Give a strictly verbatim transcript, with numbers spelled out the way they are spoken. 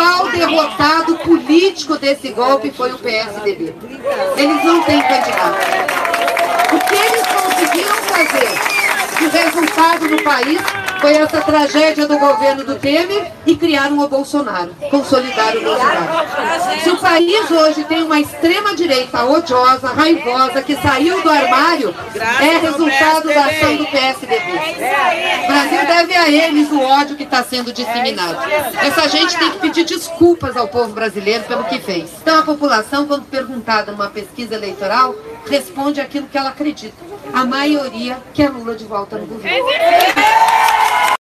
principal derrotado político desse golpe foi o P S D B. Eles não têm candidato. O que eles conseguiram fazer? O resultado no país foi essa tragédia do governo do Temer e criaram o Bolsonaro, consolidaram o Bolsonaro. Se o país hoje tem uma extrema-direita odiosa, raivosa, que saiu do armário, é resultado da ação do P S D B. O Brasil deve a eles o ódio que está sendo disseminado. Essa gente tem que pedir desculpas ao povo brasileiro pelo que fez. Então a população, quando perguntada numa pesquisa eleitoral, responde aquilo que ela acredita. A maioria quer Lula de volta no governo.